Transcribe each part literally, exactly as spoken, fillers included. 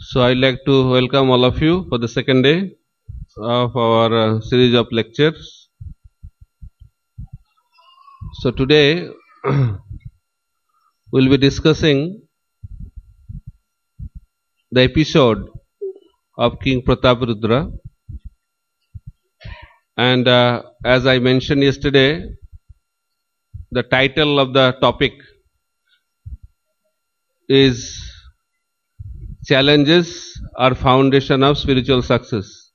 So I'd like to welcome all of you for the second day of our uh, series of lectures. So today we'll be discussing the episode of King Prataparudra, and uh, as I mentioned yesterday, the title of the topic is Challenges are Foundation of Spiritual Success.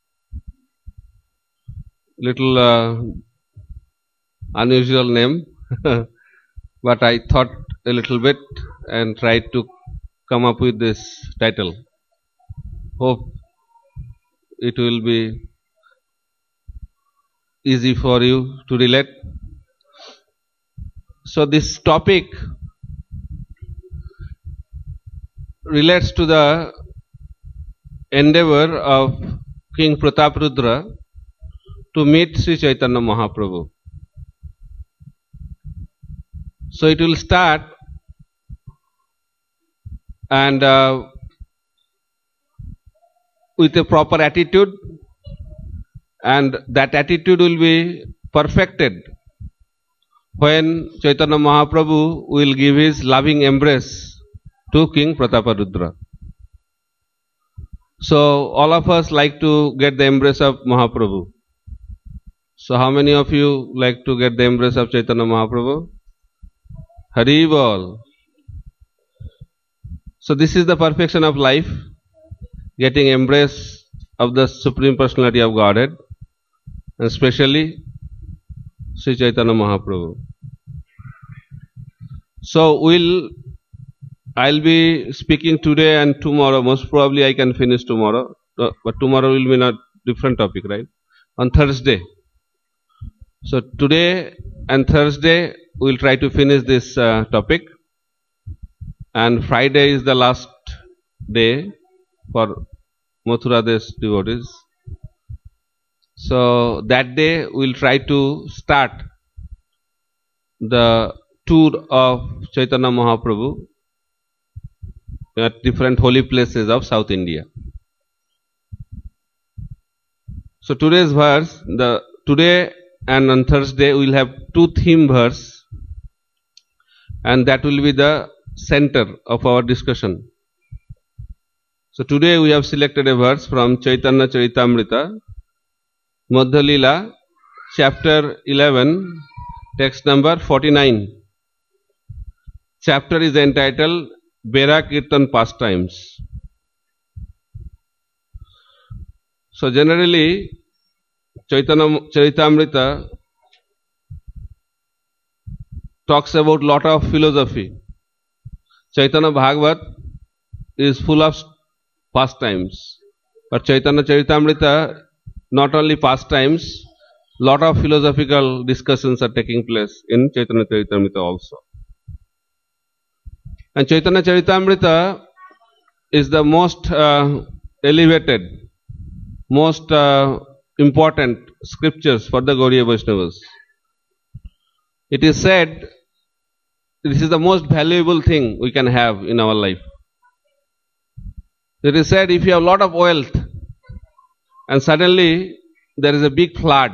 Little uh, unusual name, but I thought a little bit and tried to come up with this title. Hope it will be easy for you to relate. So this topic relates to the endeavor of King Prataparudra to meet Sri Chaitanya Mahaprabhu. So it will start and uh, with a proper attitude, and that attitude will be perfected when Chaitanya Mahaprabhu will give his loving embrace to King Prataparudra. So all of us like to get the embrace of Mahaprabhu. So how many of you like to get the embrace of Chaitanya Mahaprabhu? Hari Bol. So this is the perfection of life, getting embrace of the Supreme Personality of Godhead, and especially Sri Chaitanya Mahaprabhu. So we'll I'll be speaking today and tomorrow. Most probably I can finish tomorrow, but tomorrow will be not different topic, right? On Thursday. So today and Thursday we'll try to finish this uh, topic, and Friday is the last day for Mathura Desh devotees. So that day we'll try to start the tour of Chaitanya Mahaprabhu at different holy places of South India. So today's verse, the today and on Thursday we will have two theme verse, and that will be the center of our discussion. So today we have selected a verse from Chaitanya Charitamrita, Madhya Leela, chapter eleven, text number forty-nine. Chapter is entitled Bera Kirtan Pastimes. So generally Chaitanya Charitamrita talks about lot of philosophy. Chaitanya Bhagavat is full of pastimes, but Chaitanya Charitamrita not only pastimes, lot of philosophical discussions are taking place in Chaitanya Charitamrita also. And Chaitanya Charitamrita is the most uh, elevated, most uh, important scriptures for the Gauriya Vaishnavas. It is said this is the most valuable thing we can have in our life. It is said if you have a lot of wealth and suddenly there is a big flood,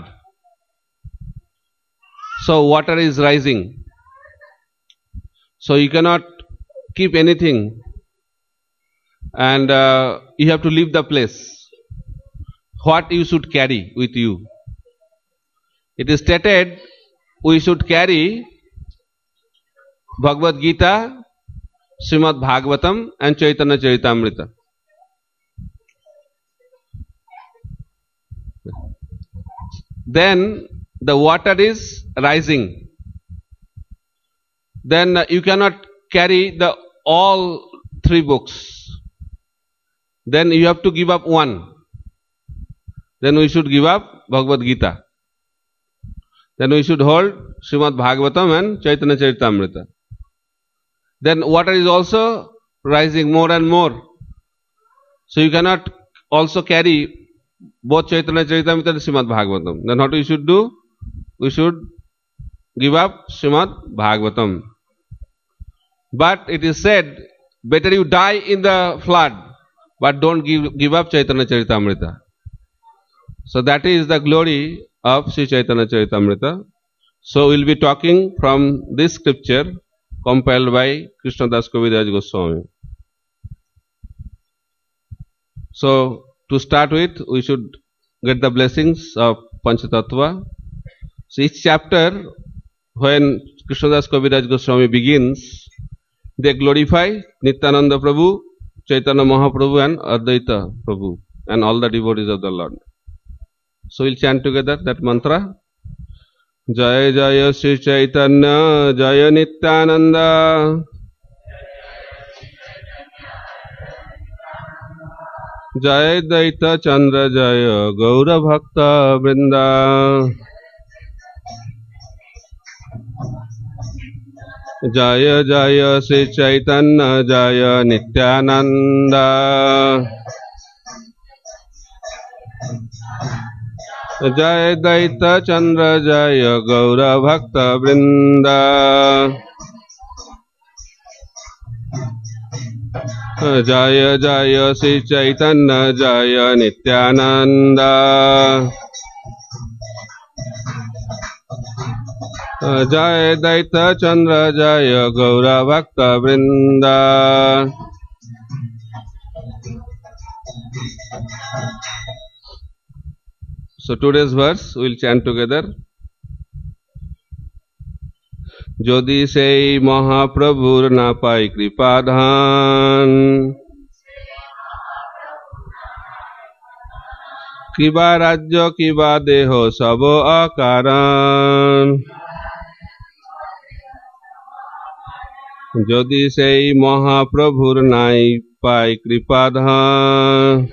so water is rising, so you cannot keep anything, and uh, you have to leave the place. What you should carry with you? It is stated we should carry Bhagavad Gita, Srimad Bhagavatam and Chaitanya Charitamrita. Then the water is rising. Then uh, you cannot carry the all three books. Then you have to give up one. Then we should give up Bhagavad Gita. Then we should hold Srimad Bhagavatam and Chaitanya Charitamrita. Then water is also rising more and more. So you cannot also carry both Chaitanya Charitamrita and Srimad Bhagavatam. Then what we should do? We should give up Srimad Bhagavatam. But it is said, better you die in the flood but don't give, give up Chaitanya Charitamrita. So that is the glory of Sri Chaitanya Charitamrita. So we will be talking from this scripture compiled by Krishnadas Kaviraj Goswami. So to start with, we should get the blessings of Panchatattva. So each chapter, when Krishnadas Kaviraj Goswami begins, they glorify Nityananda Prabhu, Chaitanya Mahaprabhu and Advaita Prabhu and all the devotees of the Lord. So we'll chant together that mantra. Jaya Jaya Sri Chaitanya Jaya Nityananda Jaya Daita Chandra Jaya Gaura Bhakta Vrinda Jaya Jaya Sri Chaitanya Jaya Nityananda Jaya Daita Chandra Jaya Gaura Bhakta Vrinda Jaya Jaya Sri Chaitanya Jaya Nityananda Jaya Daita Chandra Jaya Gaura Bhakta Vrinda. So today's verse we will chant together. Jodi sei Mahaprabhur na pai kripadhan Kiba rajya kiba deho sabo akaran Jodi sei Mahaprabhur nai pai kripadhan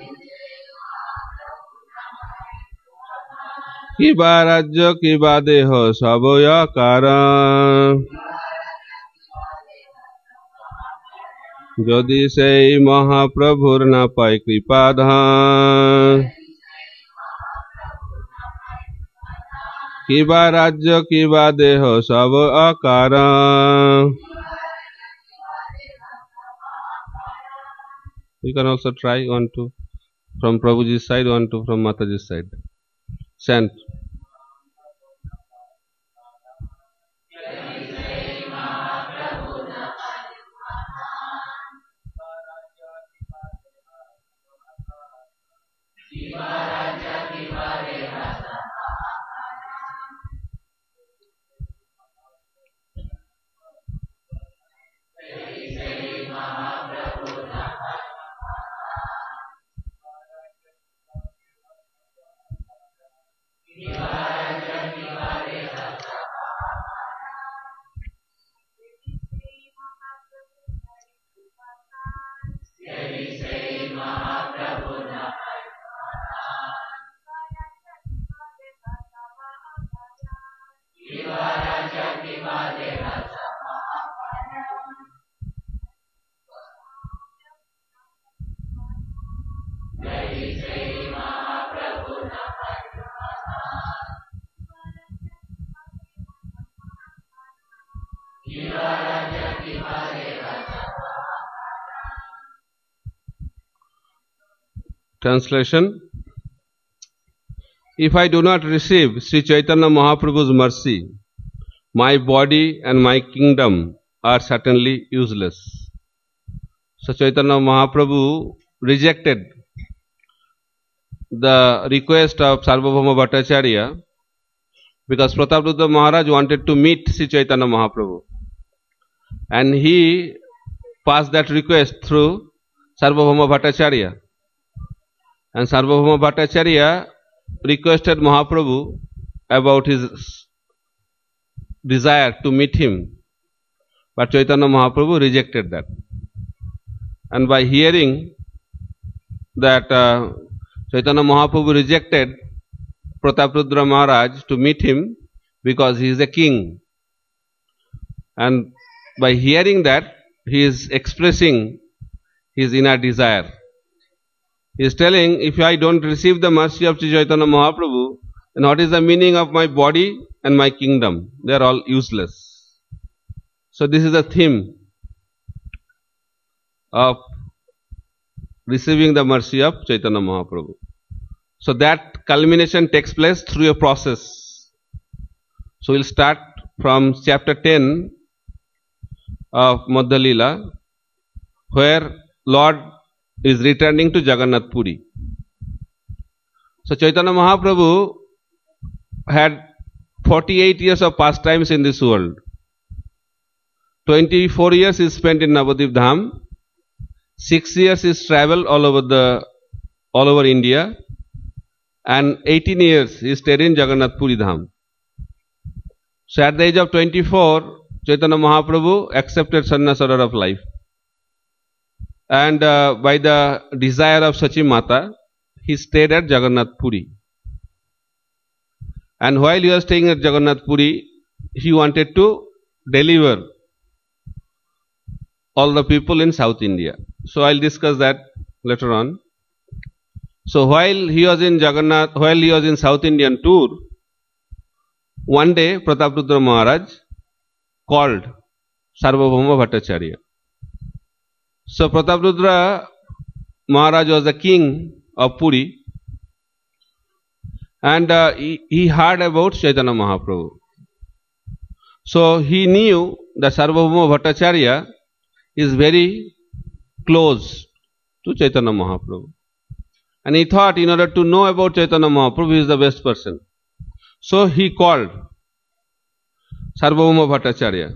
Kiba rajya kiba deho sabo akaran Jodi sei Mahaprabhur na pai kripadhan Kiba rajya kiba deho sabo akaran. You can also try one two from Prabhuji's side, one two from Mataji's side. Chant. Translation. If I do not receive Sri Chaitanya Mahaprabhu's mercy, my body and my kingdom are certainly useless. So Chaitanya Mahaprabhu rejected the request of Sarvabhauma Bhattacharya because Prataprudra Maharaj wanted to meet Sri Chaitanya Mahaprabhu, and he passed that request through Sarvabhauma Bhattacharya. And Sarvabhauma Bhattacharya requested Mahaprabhu about his desire to meet him, but Chaitanya Mahaprabhu rejected that. And by hearing that uh, Chaitanya Mahaprabhu rejected Prataprudra Maharaj to meet him because he is a king, and by hearing that he is expressing his inner desire. He is telling, if I don't receive the mercy of Sri Chaitanya Mahaprabhu, then what is the meaning of my body and my kingdom? They are all useless. So this is the theme of receiving the mercy of Chaitanya Mahaprabhu. So that culmination takes place through a process. So we'll start from chapter ten of Madhya Leela, where Lord is returning to Jagannath Puri. So Chaitanya Mahaprabhu had forty-eight years of pastimes in this world. twenty-four years is spent in Navadvip Dham. six years is travel all over the all over India, and eighteen years he stayed in Jagannath Puri Dham. So at the age of twenty-four, Chaitanya Mahaprabhu accepted sannyas order of life, and uh, by the desire of Sachi Mata, he stayed at Jagannath Puri. And while he was staying at Jagannath Puri, he wanted to deliver all the people in South India. So I'll discuss that later on. So while he was in Jagannath, while he was in South Indian tour, one day Prataprudra Maharaj called Sarvabhauma Bhattacharya. So Prataprudra Maharaj was the king of Puri, and uh, he, he heard about Chaitanya Mahaprabhu. So he knew that Sarvabhauma Bhattacharya is very close to Chaitanya Mahaprabhu, and he thought in order to know about Chaitanya Mahaprabhu, he is the best person. So he called Sarvabhauma Bhattacharya,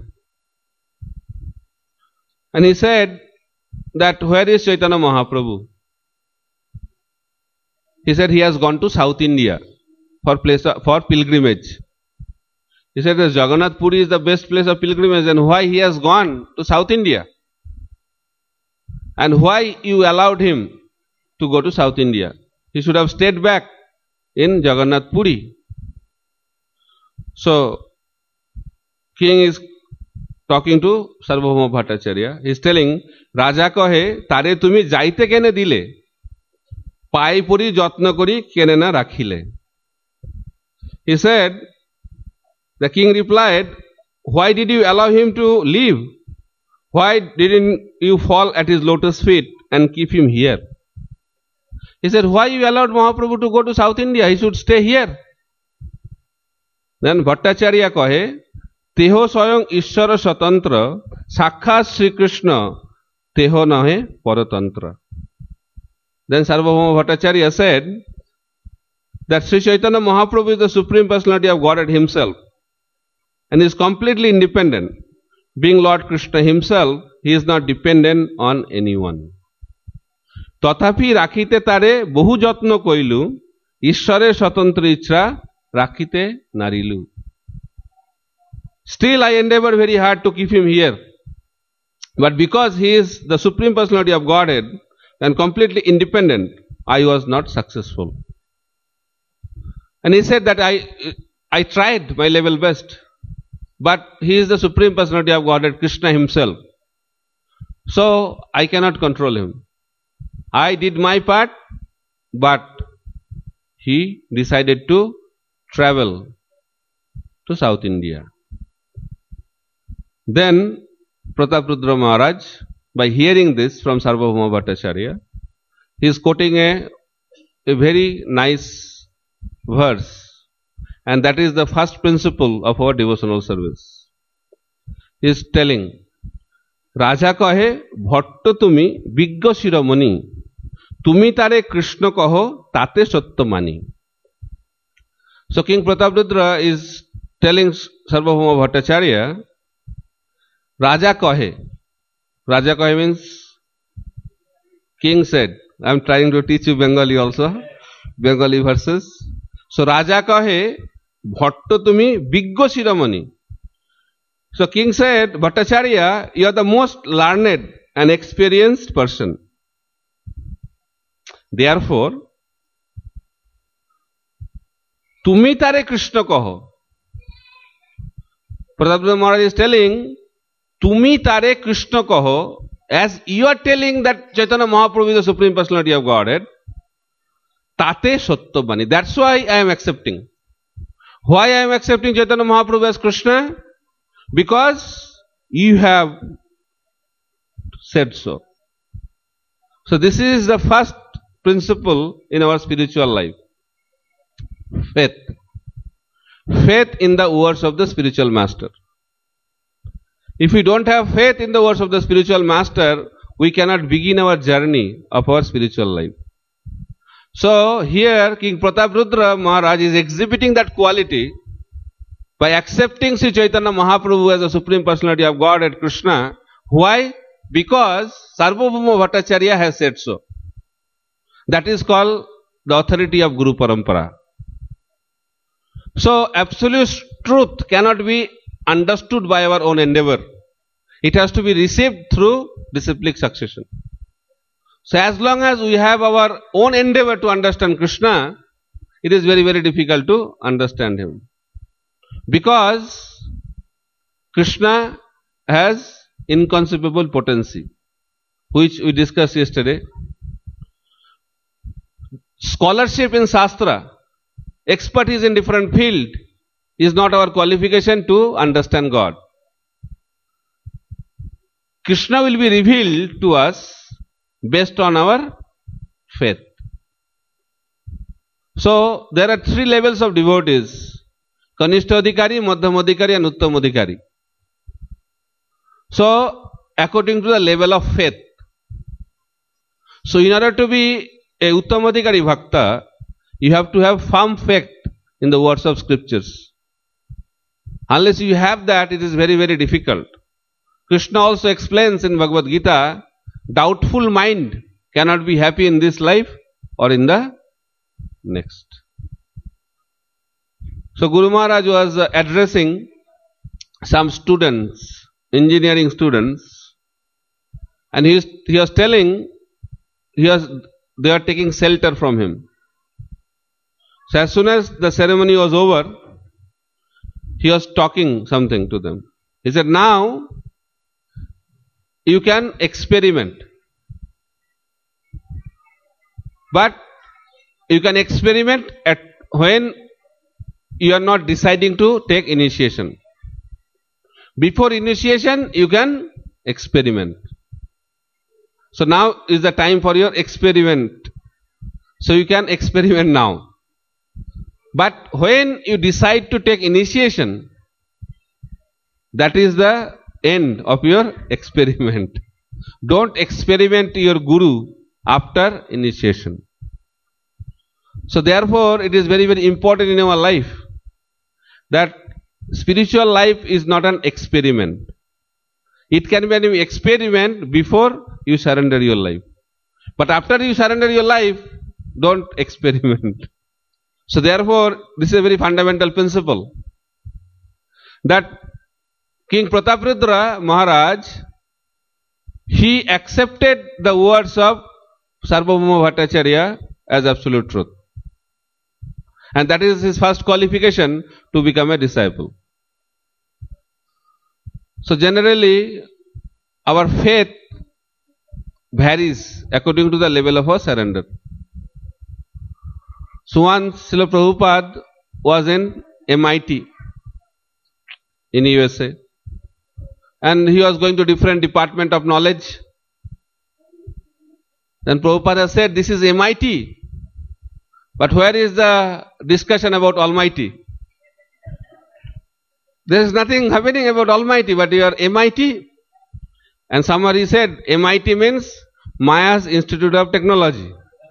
and he said that where is Chaitanya Mahaprabhu? He said he has gone to South India for place of, for pilgrimage. He said that Jagannath Puri is the best place of pilgrimage, and why he has gone to South India? And why you allowed him to go to South India? He should have stayed back in Jagannath Puri. So king is talking to Sarvabhauma Bhattacharya. He is telling, Raja kahe, tare tumi jaite kene dile, pai puri jatna kori kene na rakhile. He said, the king replied, why did you allow him to leave? Why didn't you fall at his lotus feet and keep him here? He said, why you allowed Mahaprabhu to go to South India? He should stay here. Then Bhattacharya kahe, teho swayam Ishvara Swatantra, Sakkhat Sri Krishna, teho nahe Paratantra. Then Sarvabhauma Bhattacharya said that Sri Chaitanya Mahaprabhu is the Supreme Personality of Godhead himself, and is completely independent. Being Lord Krishna himself, he is not dependent on anyone. Tathapi rakhite tare bohu jatno koilu, Ishware Swatantra ichra rakhite narilu. Still I endeavor very hard to keep him here. But because he is the Supreme Personality of Godhead and completely independent, I was not successful. And he said that I, I tried my level best. But he is the Supreme Personality of Godhead, Krishna himself. So I cannot control him. I did my part, but he decided to travel to South India. Then Prataprudra Maharaj, by hearing this from Sarvabhauma Bhattacharya, he is quoting a, a very nice verse. And that is the first principle of our devotional service. He is telling, Raja kahe, bhatto tumi, vigga shiramani, tumi tare Krishna kaho, tate satya mani. So King Prataprudra is telling Sarvabhauma Bhattacharya, Raja kahe. Raja kahe means king said. I am trying to teach you Bengali also, Bengali verses. So Raja kahe, bhatto tumi vigga shiramani. So king said, Bhattacharya, you are the most learned and experienced person. Therefore, tumi tare Krishna kaho. Prataprudra Maharaj is telling, tumi tare Krishna kaho, as you are telling that Chaitanya Mahaprabhu is the Supreme Personality of Godhead, tate satya mani. That's why I am accepting. Why I am accepting Chaitanya Mahaprabhu as Krishna? Because you have said so. So this is the first principle in our spiritual life. Faith. Faith in the words of the spiritual master. If we don't have faith in the words of the spiritual master, we cannot begin our journey of our spiritual life. So here King Prataprudra Maharaj is exhibiting that quality by accepting Sri Chaitanya Mahaprabhu as a Supreme Personality of Godhead, Krishna. Why? Because Sarvabhauma Bhattacharya has said so. That is called the authority of Guru Parampara. So absolute truth cannot be understood by our own endeavor. It has to be received through disciplic succession. So as long as we have our own endeavor to understand Krishna, it is very very difficult to understand him. Because Krishna has inconceivable potency, which we discussed yesterday. Scholarship in Shastra, expertise in different field is not our qualification to understand God. Krishna will be revealed to us based on our faith. So there are three levels of devotees: Kanishta Adhikari, Madhyam Adhikari and Uttam Adhikari. So according to the level of faith. So in order to be a Uttam Adhikari Bhakta, you have to have firm faith in the words of scriptures. Unless you have that, it is very very difficult. Krishna also explains in Bhagavad Gita, doubtful mind cannot be happy in this life or in the next. So Guru Maharaj was addressing some students, engineering students, and he was, he was telling, he was, they are taking shelter from him. So as soon as the ceremony was over, he was talking something to them. He said, now you can experiment, but you can experiment at when you are not deciding to take initiation. Before initiation, you can experiment. So now is the time for your experiment. So you can experiment now. But when you decide to take initiation, that is the end of your experiment. Don't experiment your Guru after initiation. So therefore, it is very very important in our life that spiritual life is not an experiment. It can be an experiment before you surrender your life. But after you surrender your life, don't experiment. So therefore, this is a very fundamental principle, that King Prataprudra Maharaj, he accepted the words of Sarvabhauma Bhattacharya as absolute truth. And that is his first qualification to become a disciple. So generally, our faith varies according to the level of our surrender. So once Srila Prabhupada was in M I T in U S A, and he was going to different department of knowledge. Then Prabhupada said, this is M I T, but where is the discussion about Almighty? There is nothing happening about Almighty, but you are M I T. And somebody said, M I T means Maya's Institute of Technology.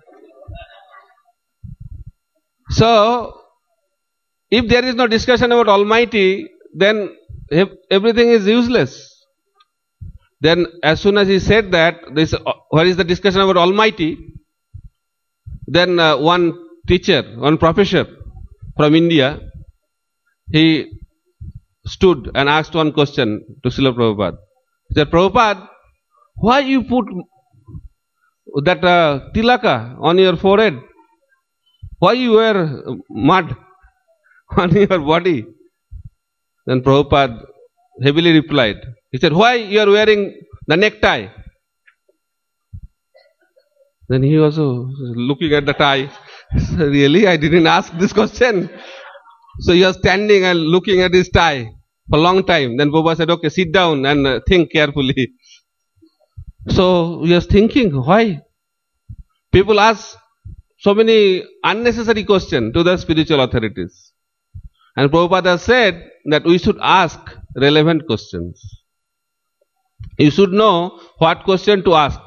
So, if there is no discussion about Almighty, then everything is useless. Then as soon as he said that, this, where is the discussion about Almighty? Then uh, one teacher, one professor from India, he stood and asked one question to Srila Prabhupada. He said, Prabhupada, why you put that uh, tilaka on your forehead? Why you wear mud on your body? Then Prabhupada heavily replied. He said, why you are wearing the necktie? Then he also looking at the tie. So really, I didn't ask this question. So he was standing and looking at his tie for a long time. Then Prabhupada said, okay, sit down and uh, think carefully. So he was thinking, why? People ask so many unnecessary questions to the spiritual authorities. And Prabhupada said that we should ask relevant questions. You should know what question to ask.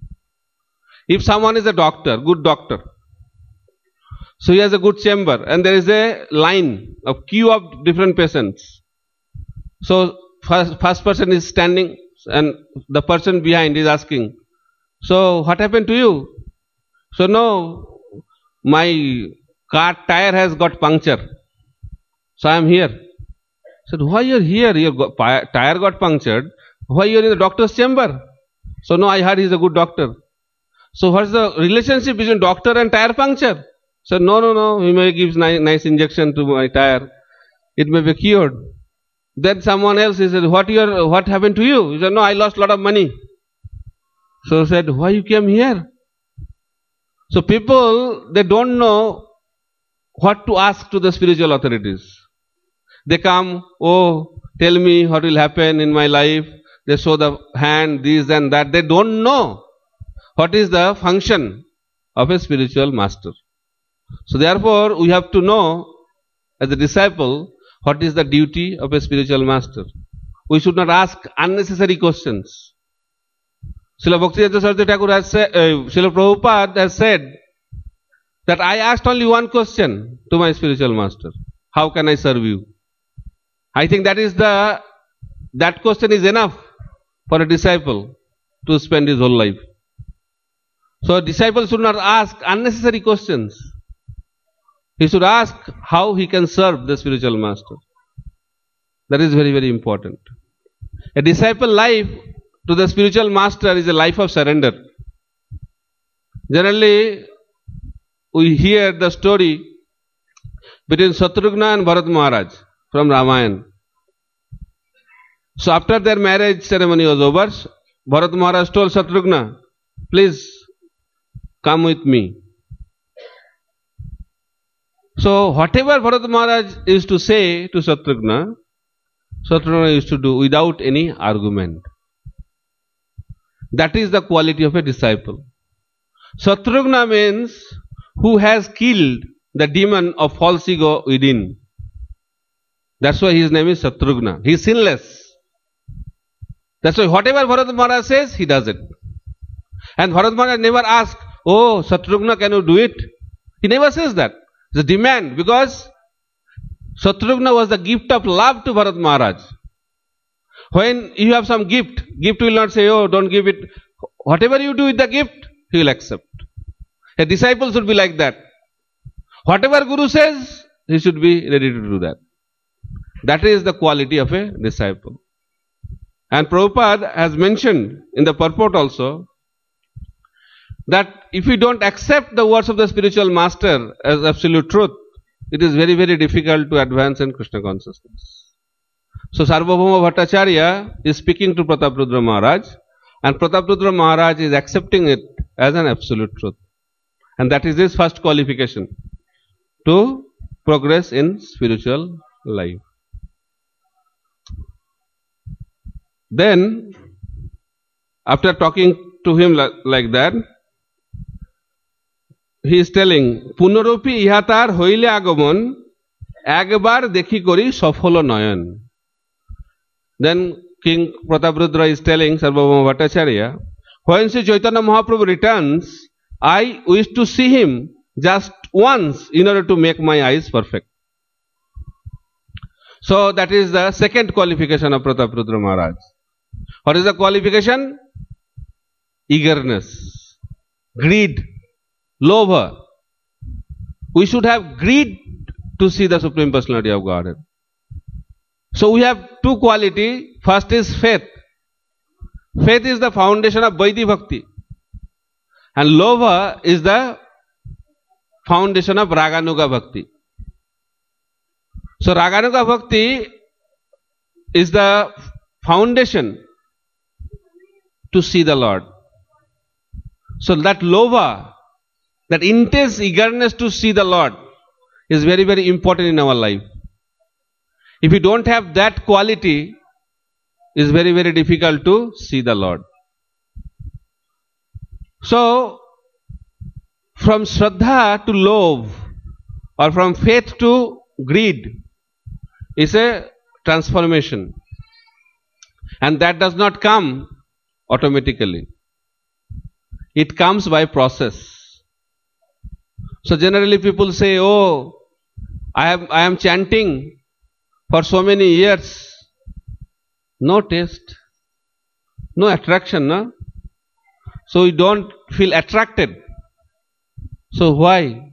If someone is a doctor, good doctor, so he has a good chamber and there is a line of queue of different patients. So first, first person is standing and the person behind is asking, so what happened to you? So no, my car tire has got puncture. So I am here. I said, why you are here? Your tire got punctured. Why you are in the doctor's chamber? So no, I heard he is a good doctor. So what is the relationship between doctor and tire puncture? So no, no, no, he may give nice, nice injection to my tire. It may be cured. Then someone else he said, what your, what happened to you? He said, no, I lost a lot of money. So said, why you came here? So people, they don't know what to ask to the spiritual authorities. They come, oh, tell me what will happen in my life. They show the hand, this and that. They don't know what is the function of a spiritual master. So therefore, we have to know as a disciple what is the duty of a spiritual master. We should not ask unnecessary questions. Srila Bhaktivedanta Saraswati Thakur has said, uh, Srila Prabhupada has said that I asked only one question to my spiritual master. How can I serve you? I think that is the, that question is enough for a disciple to spend his whole life. So a disciple should not ask unnecessary questions. He should ask how he can serve the spiritual master. That is very, very important. A disciple life to the spiritual master is a life of surrender. Generally, we hear the story between Shatrugna and Bharat Maharaj from Ramayana. So after their marriage ceremony was over, Bharat Maharaj told Shatrugna, please come with me. So whatever Bharat Maharaj used to say to Shatrugna, Shatrugna used to do without any argument. That is the quality of a disciple. Shatrugna means who has killed the demon of false ego within. That's why his name is Shatrugna. He is sinless. That's why whatever Bharat Maharaj says, he does it. And Bharat Maharaj never asks, oh, Shatrugna, can you do it? He never says that. It's a demand, because Shatrugna was the gift of love to Bharat Maharaj. When you have some gift, gift will not say, oh, don't give it. Whatever you do with the gift, he will accept. A disciple should be like that. Whatever Guru says, he should be ready to do that. That is the quality of a disciple. And Prabhupada has mentioned in the purport also that if we don't accept the words of the spiritual master as absolute truth, it is very, very difficult to advance in Krishna consciousness. So Sarvabhauma Bhattacharya is speaking to Prataprudra Maharaj, and Prataprudra Maharaj is accepting it as an absolute truth. And that is his first qualification to progress in spiritual life. Then, after talking to him like, like that, he is telling, Punaropi ihatar hoile agomon, ekbar dekhi kori safolo nayan. Then King Prataprudra is telling Sarvabhauma Bhattacharya, when Sri Chaitanya Mahaprabhu returns, I wish to see him just once in order to make my eyes perfect. So that is the second qualification of Prataprudra Maharaj. What is the qualification? Eagerness, greed, lobha. We should have greed to see the Supreme Personality of Godhead. So we have two qualities. First is faith. Faith is the foundation of Vaidhi Bhakti. And lobha is the foundation of Raganuga Bhakti. So Raganuga Bhakti is the foundation to see the Lord. So that lobha, that intense eagerness to see the Lord is very, very important in our life. If we don't have that quality, it is very, very difficult to see the Lord. So, from Shraddha to love or from faith to greed is a transformation. And that does not come automatically. It comes by process. So generally people say, oh, I am, I am chanting for so many years. No taste, no attraction, no? So we don't feel attracted. So why?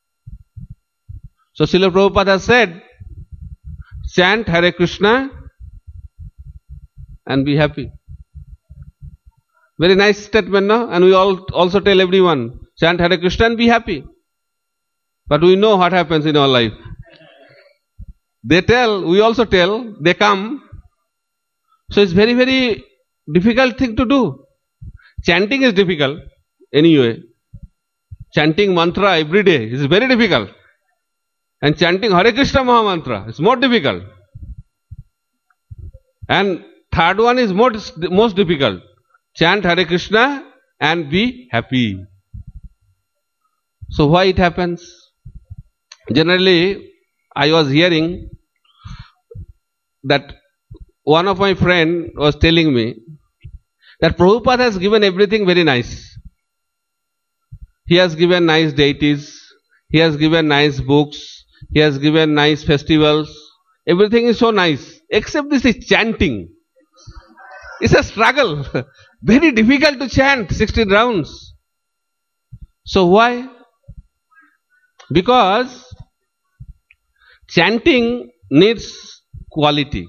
So Srila Prabhupada has said, chant Hare Krishna and be happy. Very nice statement, no? And we all also tell everyone, chant Hare Krishna and be happy. But we know what happens in our life. They tell, we also tell, they come. So it's very, very difficult thing to do. Chanting is difficult anyway. Chanting mantra every day is very difficult. And chanting Hare Krishna Maha Mantra is more difficult. And third one is most, most difficult. Chant Hare Krishna and be happy. So why it happens? Generally, I was hearing that one of my friend was telling me that Prabhupada has given everything very nice. He has given nice deities, he has given nice books, he has given nice festivals. Everything is so nice, except this is chanting. It's a struggle. Very difficult to chant sixteen rounds. So why? Because chanting needs quality.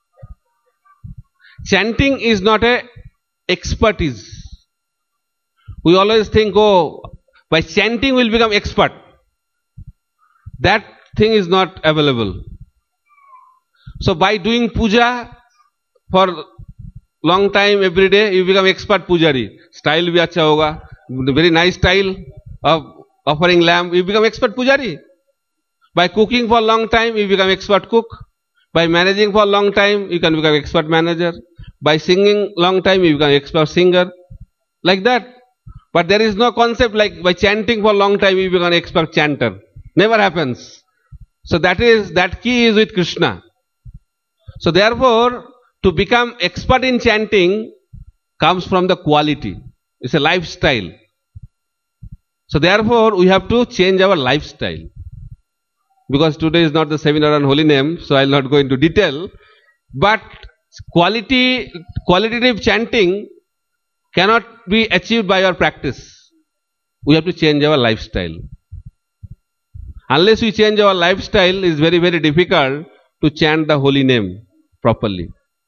Chanting is not a expertise. We always think, oh, by chanting we'll become expert. That thing is not available. So by doing puja for long time every day, you become expert pujari. Style bhi acha hoga. Very nice style of offering lamb, you become expert pujari. By cooking for long time, you become expert cook. By managing for long time, you can become expert manager. By singing long time, you become expert singer. Like that. But there is no concept like by chanting for long time, you become expert chanter. Never happens. So that is, that key is with Krishna. So therefore, to become expert in chanting comes from the quality. It's a lifestyle. So therefore, we have to change our lifestyle. Because today is not the seminar on holy name, so I will not go into detail. But quality, qualitative chanting cannot be achieved by our practice. We have to change our lifestyle. Unless we change our lifestyle, it is very, very difficult to chant the holy name properly.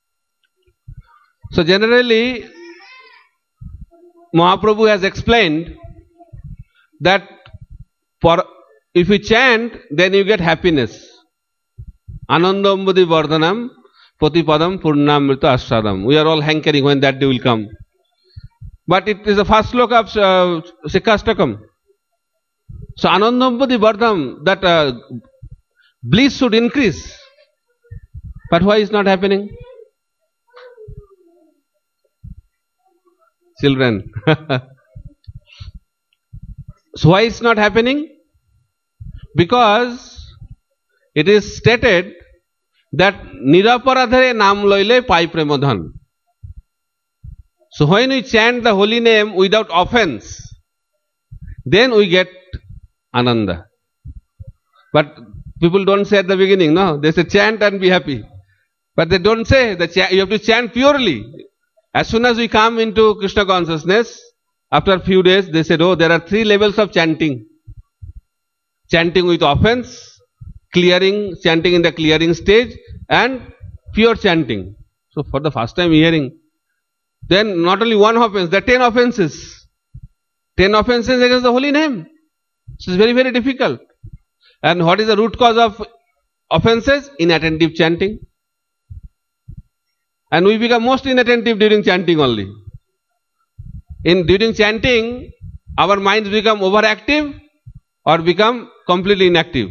So generally, Mahaprabhu has explained that for if you chant, then you get happiness. Anandambudi vardhanam patipadam purnamrita ashradam. We are all hankering when that day will come. But it is the first sloka of uh, Sikkastakam. So Anandambudi vardhanam, that uh, bliss should increase. But why is not happening? Children. So why it's not happening? Because it is stated that niraparadhare nam loile pai premodhan. So when we chant the holy name without offense, then we get ananda. But people don't say at the beginning, no, they say chant and be happy. But they don't say that you have to chant purely. As soon as we come into Krishna consciousness, after a few days, they said, oh, there are three levels of chanting. Chanting with offense, clearing, chanting in the clearing stage, and pure chanting. So for the first time hearing, then not only one offense, there are ten offenses. Ten offenses against the holy name. So it's very, very difficult. And what is the root cause of offenses? Inattentive chanting. And we become most inattentive during chanting only. In during chanting, our minds become overactive or become completely inactive.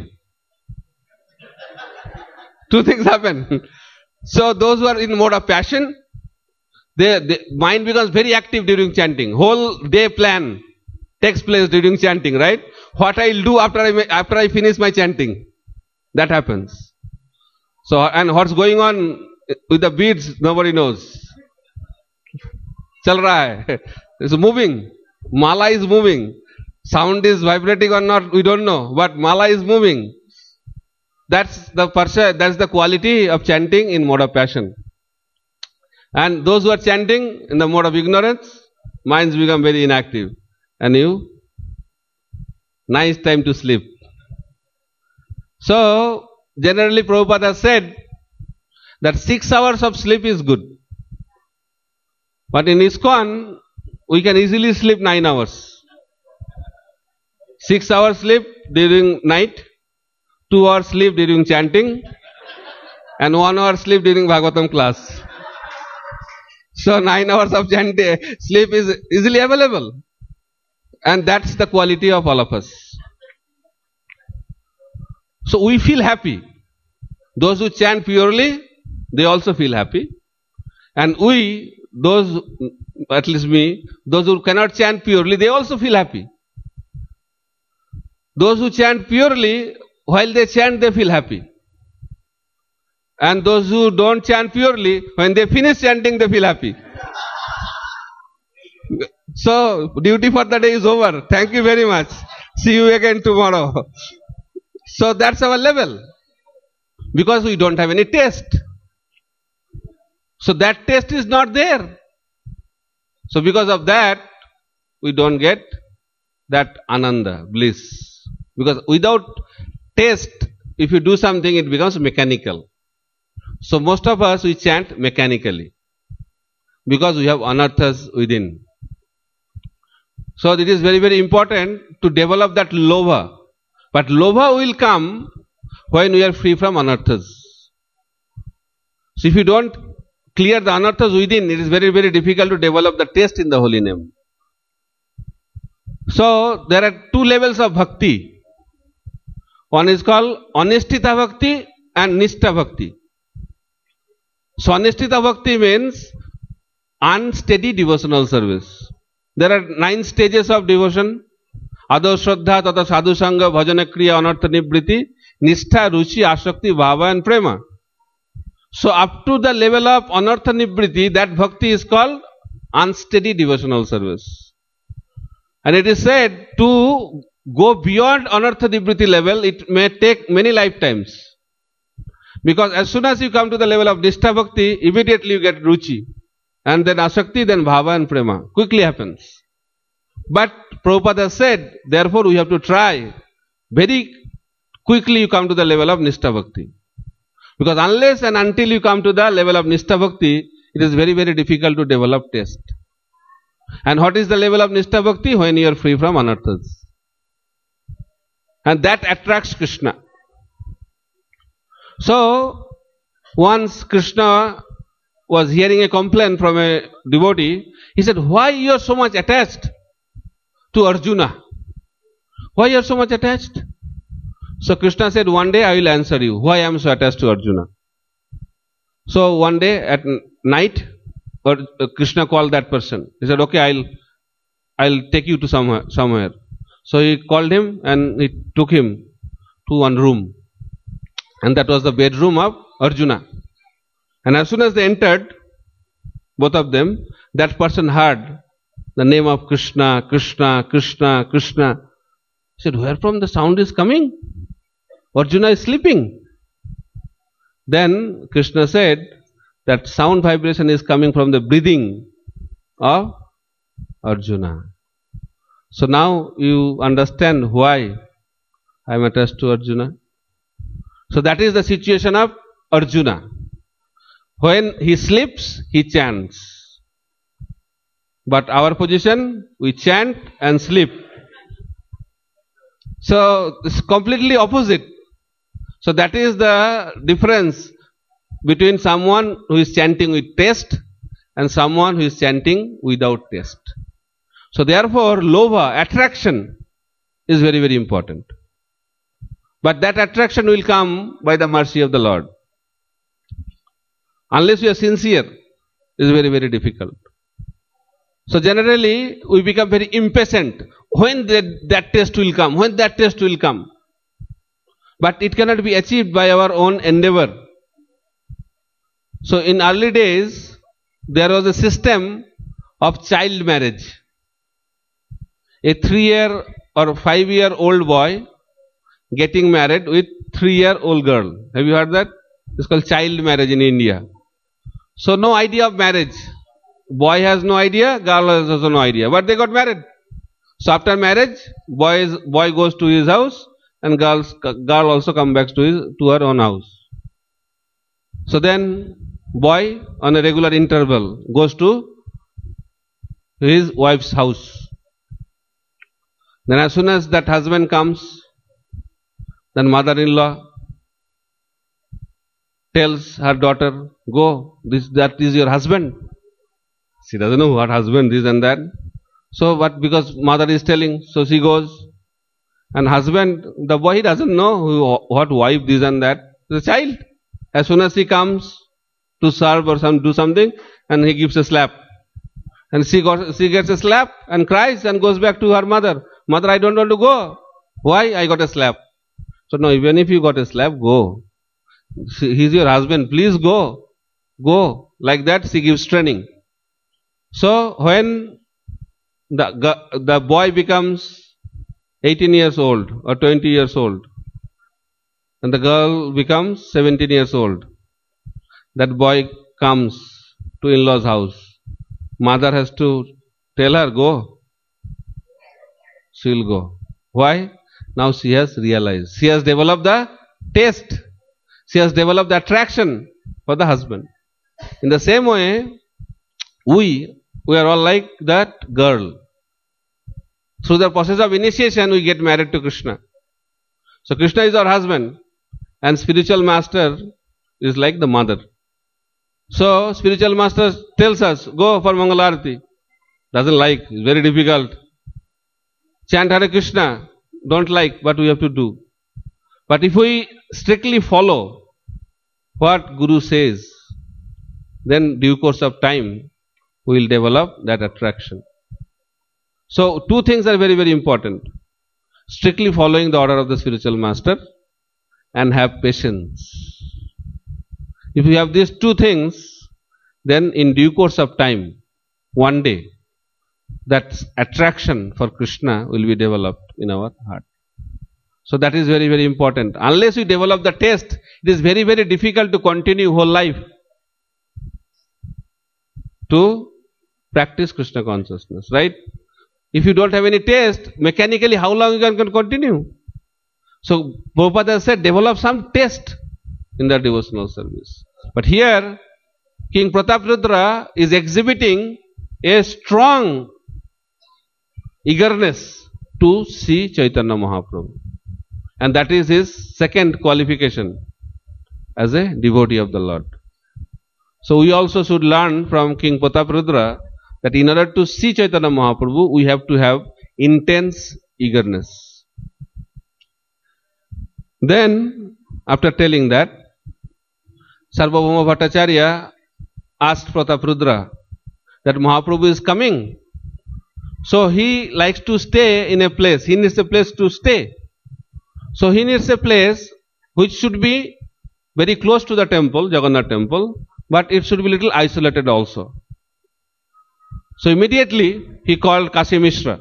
Two things happen. So those who are in mode of passion, their mind becomes very active during chanting. Whole day plan, takes place during chanting, right? What I'll do after I, after I finish my chanting, that happens. So, and what's going on with the beads, nobody knows. Chal raha hai. It's moving. Mala is moving. Sound is vibrating or not, we don't know. But mala is moving. That's the person, that's the quality of chanting in mode of passion. And those who are chanting in the mode of ignorance, minds become very inactive. And you, nice time to sleep. So, generally Prabhupada has said that six hours of sleep is good. But in ISKCON, we can easily sleep nine hours. Six hours sleep during night, two hours sleep during chanting, and one hour sleep during Bhagavatam class. So nine hours of chanting, sleep is easily available. And that's the quality of all of us. So we feel happy. Those who chant purely, they also feel happy. And we, those, at least me, those who cannot chant purely, they also feel happy. Those who chant purely, while they chant, they feel happy. And those who don't chant purely, when they finish chanting, they feel happy. So, duty for the day is over. Thank you very much. See you again tomorrow. So, that's our level. Because we don't have any taste. So, that taste is not there. So, because of that, we don't get that ananda, bliss. Because without taste, if you do something, it becomes mechanical. So most of us, we chant mechanically. Because we have anarthas within. So it is very, very important to develop that lobha. But lobha will come when we are free from anarthas. So if you don't clear the anarthas within, it is very, very difficult to develop the taste in the holy name. So there are two levels of bhakti. One is called Anushtita Bhakti and Nishtha Bhakti. So Anushtita Bhakti means unsteady devotional service. There are nine stages of devotion. Ado Shraddha, Tata Sadhu Sangha, Bhajana Kriya, Anartha Nibriti, Nishtha, Ruchi, Ashakti, Bhava and Prema. So up to the level of Anartha Nibriti, that Bhakti is called unsteady devotional service. And it is said to go beyond Anartha Nibriti level, it may take many lifetimes. Because as soon as you come to the level of Nishtha Bhakti, immediately you get Ruchi. And then Asakti, then Bhava and Prema. Quickly happens. But Prabhupada said, therefore we have to try. Very quickly you come to the level of Nishtha Bhakti. Because unless and until you come to the level of Nishtha Bhakti, it is very, very difficult to develop taste. And what is the level of Nishtha Bhakti? When you are free from anarthas. And that attracts Krishna. So, once Krishna was hearing a complaint from a devotee, he said, why you are so much attached to Arjuna? Why you are so much attached? So Krishna said, one day I will answer you, why I am so attached to Arjuna. So one day at night, Krishna called that person. He said, okay, I'll I'll take you to somewhere somewhere. So he called him and he took him to one room. And that was the bedroom of Arjuna. And as soon as they entered, both of them, that person heard the name of Krishna, Krishna, Krishna, Krishna. He said, where from the sound is coming? Arjuna is sleeping. Then Krishna said that sound vibration is coming from the breathing of Arjuna. So now you understand why I am attached to Arjuna. So that is the situation of Arjuna. When he sleeps, he chants. But our position, we chant and sleep. So it's completely opposite. So that is the difference between someone who is chanting with taste and someone who is chanting without taste. So therefore, lobha, attraction, is very, very important. But that attraction will come by the mercy of the Lord. Unless you are sincere, it is very, very difficult. So generally, we become very impatient. when that, that test will come, when that test will come. But it cannot be achieved by our own endeavor. So in early days, there was a system of child marriage. A three-year or five-year-old boy getting married with three-year-old girl. Have you heard that? It's called child marriage in India. So no idea of marriage. Boy has no idea, girl has also no idea. But they got married. So after marriage, boy, is, boy goes to his house and girls, girl also comes back to, his, to her own house. So then boy on a regular interval goes to his wife's house. Then as soon as that husband comes, then mother-in-law tells her daughter, go, this that is your husband. She doesn't know what husband, this and that. So but because mother is telling, so she goes. And husband, the boy doesn't know who, what wife, this and that. The child. As soon as he comes to serve or some do something, and he gives a slap. And she got she gets a slap and cries and goes back to her mother. Mother, I don't want to go. Why? I got a slap. So no, even if you got a slap, go. He's your husband, please go. Go. Like that she gives training. So when the, the boy becomes eighteen years old or twenty years old, and the girl becomes seventeen years old, that boy comes to in-laws house. Mother has to tell her, go. She will go. Why? Now she has realized. She has developed the taste. She has developed the attraction for the husband. In the same way, we, we are all like that girl. Through the process of initiation, we get married to Krishna. So Krishna is our husband, and spiritual master is like the mother. So spiritual master tells us, go for Mangalarati. Doesn't like, it's very difficult. Chant Hare Krishna, don't like, but we have to do. But if we strictly follow what Guru says, then due course of time, we will develop that attraction. So two things are very, very important. Strictly following the order of the spiritual master and have patience. If we have these two things, then in due course of time, one day, that attraction for Krishna will be developed in our heart. So that is very, very important. Unless we develop the taste, it is very, very difficult to continue whole life to practice Krishna consciousness, right? If you don't have any taste, mechanically how long you can continue? So Prabhupada said, develop some taste in the devotional service. But here, King Prataprudra is exhibiting a strong eagerness to see Chaitanya Mahaprabhu. And that is his second qualification as a devotee of the Lord. So we also should learn from King Prataprudra that in order to see Chaitanya Mahaprabhu, we have to have intense eagerness. Then, after telling that, Sarvabhauma Bhattacharya asked Prataprudra that Mahaprabhu is coming. So he likes to stay in a place. He needs a place to stay. So he needs a place which should be very close to the temple, Jagannath temple, but it should be little isolated also. So immediately he called Kasi Mishra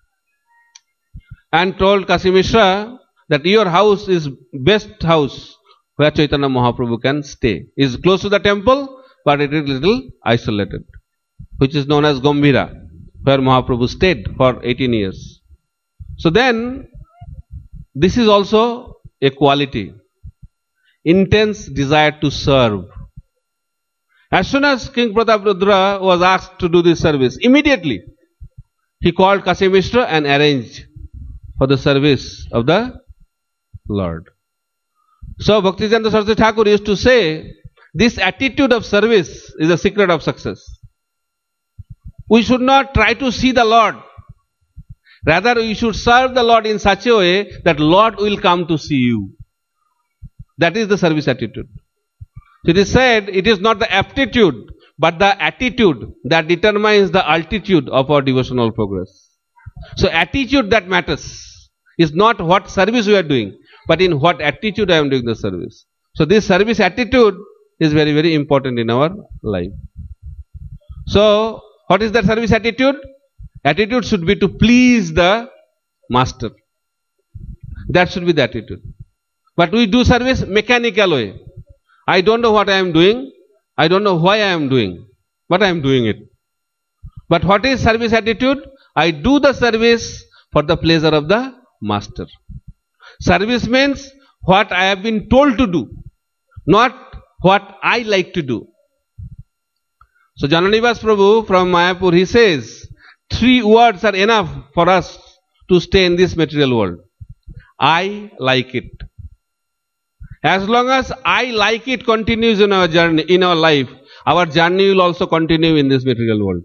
and told Kasi Mishra that your house is best house where Chaitanya Mahaprabhu can stay. It is close to the temple, but it is little isolated, which is known as Gambhira, where Mahaprabhu stayed for eighteen years. So then, this is also a quality, intense desire to serve. As soon as King Prataprudra was asked to do this service, immediately he called Kasi Mishra and arranged for the service of the Lord. So Bhaktivedanta Saraswati Thakur used to say, this attitude of service is the secret of success. We should not try to see the Lord. Rather, we should serve the Lord in such a way that Lord will come to see you. That is the service attitude. It is said, it is not the aptitude, but the attitude that determines the altitude of our devotional progress. So attitude that matters is not what service we are doing, but in what attitude I am doing the service. So this service attitude is very, very important in our life. So what is that service attitude? Attitude should be to please the master. That should be the attitude. But we do service mechanical way. I don't know what I am doing. I don't know why I am doing, but I am doing it. But what is service attitude? I do the service for the pleasure of the master. Service means what I have been told to do, not what I like to do. So Jananivas Prabhu from Mayapur, he says, three words are enough for us to stay in this material world. I like it. As long as I like it continues in our journey, in our life, our journey will also continue in this material world.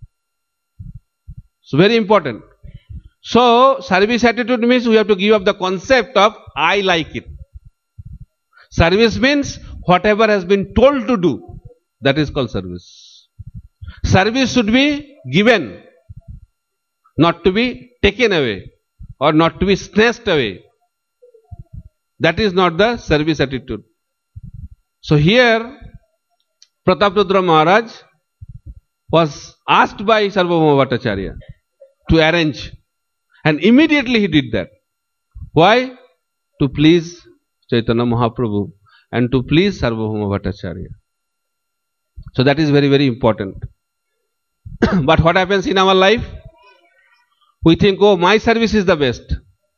So very important. So service attitude means we have to give up the concept of I like it. Service means whatever has been told to do, that is called service. Service should be given, not to be taken away or not to be snatched away. That is not the service attitude. So here Prataprudra Maharaj was asked by Sarvabhauma Bhattacharya to arrange, and immediately he did that. Why? To please Chaitanya Mahaprabhu and to please Sarvabhauma Bhattacharya. So that is very, very important. But what happens in our life? We think, oh, my service is the best.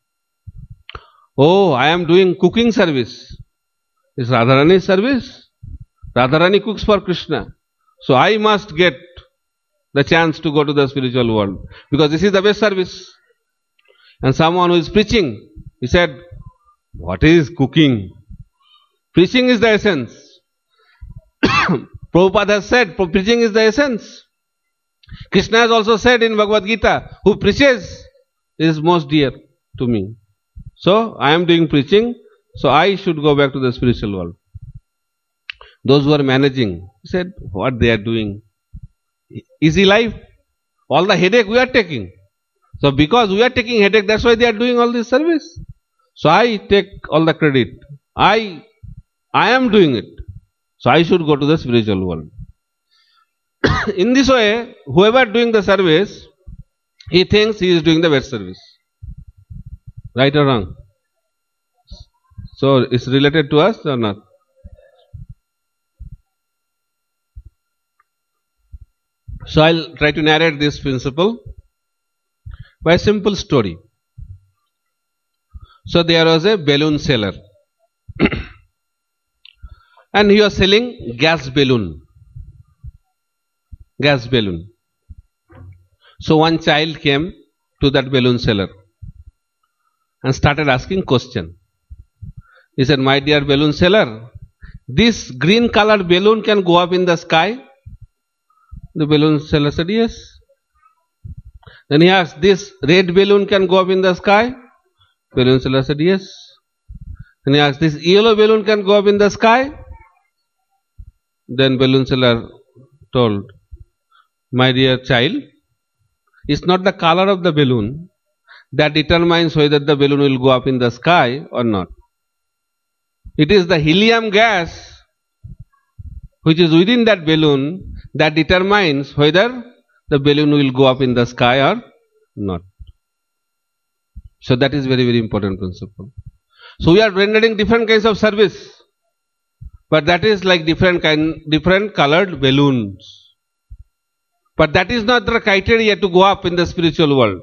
Oh, I am doing cooking service. Is Radharani's service? Radharani cooks for Krishna. So I must get the chance to go to the spiritual world because this is the best service. And someone who is preaching, he said, what is cooking? Preaching is the essence. Prabhupada has said, preaching is the essence. Krishna has also said in Bhagavad Gita, who preaches is most dear to me. So I am doing preaching, so I should go back to the spiritual world. Those who are managing said, what they are doing? Easy life. All the headache we are taking. So because we are taking headache, that's why they are doing all this service. So I take all the credit. I, I am doing it. So I should go to the spiritual world. In this way, whoever doing the service, he thinks he is doing the best service. Right or wrong? So it's related to us or not? So I'll try to narrate this principle by a simple story. So there was a balloon seller and he was selling gas balloon. Gas balloon. So one child came to that balloon seller and started asking question. He said, my dear balloon seller, this green colored balloon can go up in the sky? The balloon seller said, yes. Then he asked, this red balloon can go up in the sky? Balloon seller said, yes. Then he asked, this yellow balloon can go up in the sky? Then balloon seller told, my dear child, it's not the color of the balloon that determines whether the balloon will go up in the sky or not. It is the helium gas which is within that balloon that determines whether the balloon will go up in the sky or not. So that is very, very important principle. So we are rendering different kinds of service, but that is like different kind, different colored balloons. But that is not the criteria to go up in the spiritual world.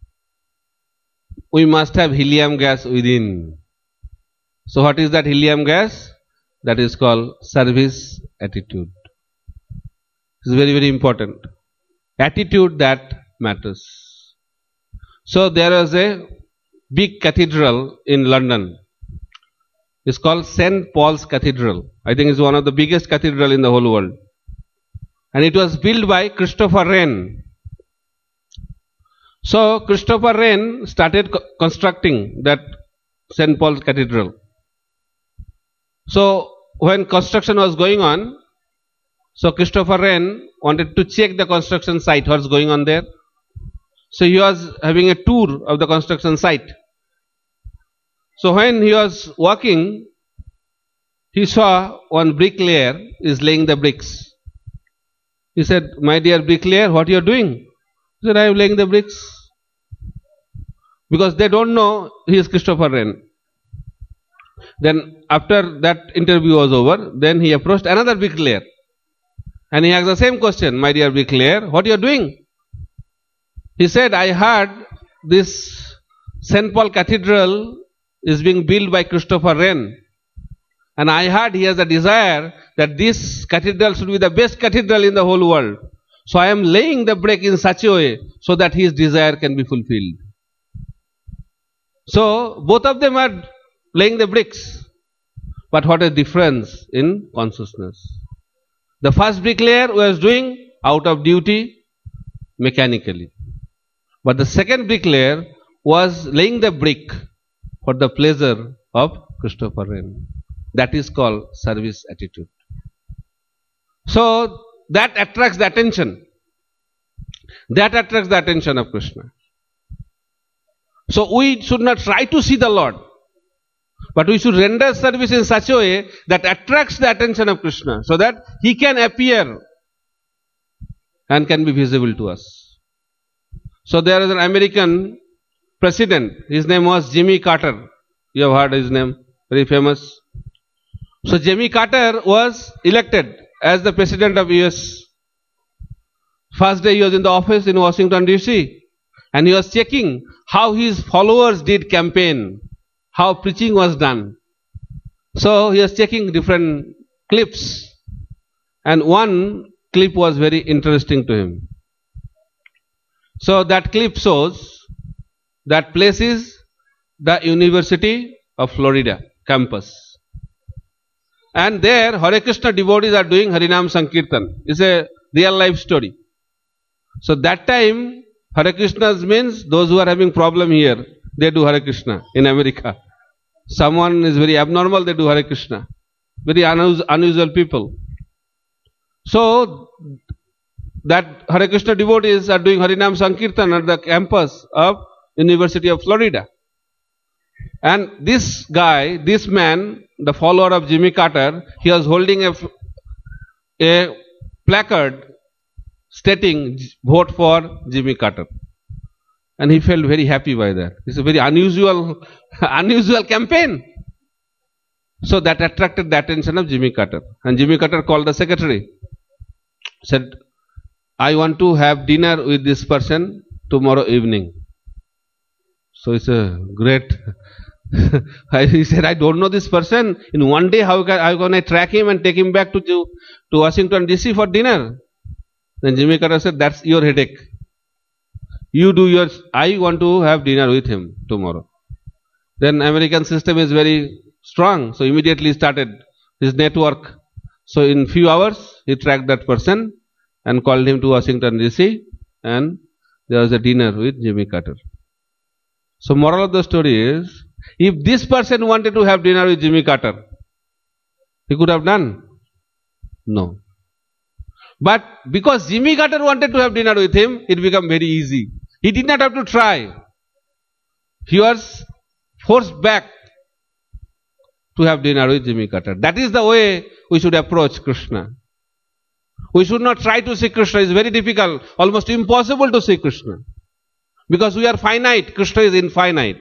We must have helium gas within. So what is that helium gas? That is called service attitude. This is very, very important. Attitude that matters. So there was a big cathedral in London. It's called Saint Paul's Cathedral. I think it's one of the biggest cathedral in the whole world. And it was built by Christopher Wren. So Christopher Wren started co constructing that Saint Paul's Cathedral. So when construction was going on, so Christopher Wren wanted to check the construction site, what's going on there. So he was having a tour of the construction site. So when he was walking, he saw one bricklayer is laying the bricks. He said, "My dear bricklayer, what you are doing?" He said, "I am laying the bricks." Because they don't know he is Christopher Wren. Then after that interview was over, then he approached another bricklayer. And he asked the same question, "My dear bricklayer, what you are doing?" He said, "I heard this Saint Paul Cathedral is being built by Christopher Wren. And I heard he has a desire that this cathedral should be the best cathedral in the whole world. So I am laying the brick in such a way so that his desire can be fulfilled." So both of them are laying the bricks. But what a difference in consciousness. The first bricklayer was doing out of duty, mechanically. But the second bricklayer was laying the brick for the pleasure of Christopher Wren. That is called service attitude. So that attracts the attention. That attracts the attention of Krishna. So we should not try to see the Lord, but we should render service in such a way that attracts the attention of Krishna, so that he can appear and can be visible to us. So there is an American president. His name was Jimmy Carter. You have heard his name, very famous. So Jimmy Carter was elected as the president of U S. First day he was in the office in Washington D C and he was checking how his followers did campaign, how preaching was done. So he was checking different clips, and one clip was very interesting to him. So that clip shows that place is the University of Florida campus. And there Hare Krishna devotees are doing Harinam Sankirtan. It's a real life story. So that time Hare Krishnas means those who are having problem here, they do Hare Krishna in America. Someone is very abnormal, they do Hare Krishna. Very unus unusual people. So that Hare Krishna devotees are doing Harinam Sankirtan at the campus of University of Florida. And this guy, this man, the follower of Jimmy Carter, he was holding a, a placard stating, "Vote for Jimmy Carter." And he felt very happy by that. It's a very unusual, unusual campaign. So that attracted the attention of Jimmy Carter. And Jimmy Carter called the secretary, said, "I want to have dinner with this person tomorrow evening." So it's a great he said, "I don't know this person. In one day, how can, how can I track him and take him back to, to, to Washington D C for dinner?" Then Jimmy Carter said, "That's your headache. You do yours. I want to have dinner with him tomorrow." Then American system is very strong. So immediately started his network. So in few hours, he tracked that person and called him to Washington D C and there was a dinner with Jimmy Carter. So moral of the story is, if this person wanted to have dinner with Jimmy Carter, he could have done? No. But because Jimmy Carter wanted to have dinner with him, it became very easy. He did not have to try. He was forced back to have dinner with Jimmy Carter. That is the way we should approach Krishna. We should not try to see Krishna. It's very difficult, almost impossible to see Krishna. Because we are finite, Krishna is infinite.